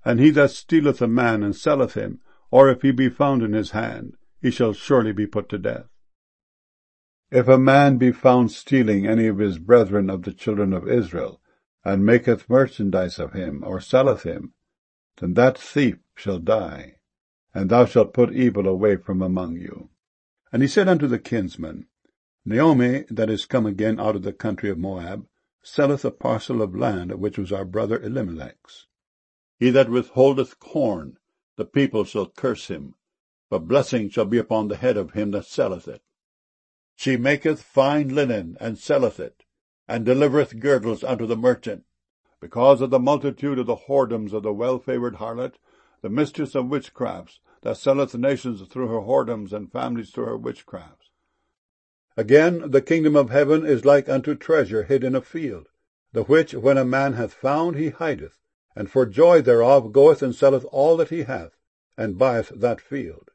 And he that stealeth a man and selleth him, or if he be found in his hand, he shall surely be put to death. If a man be found stealing any of his brethren of the children of Israel, and maketh merchandise of him, or selleth him, then that thief shall die, and thou shalt put evil away from among you. And he said unto the kinsman, Naomi, that is come again out of the country of Moab, selleth a parcel of land which was our brother Elimelech's. He that withholdeth corn, the people shall curse him, but blessing shall be upon the head of him that selleth it. She maketh fine linen, and selleth it, and delivereth girdles unto the merchant, because of the multitude of the whoredoms of the well-favoured harlot, the mistress of witchcrafts, that selleth nations through her whoredoms, and families through her witchcrafts. Again, the kingdom of heaven is like unto treasure hid in a field, the which when a man hath found he hideth, and for joy thereof goeth and selleth all that he hath, and buyeth that field.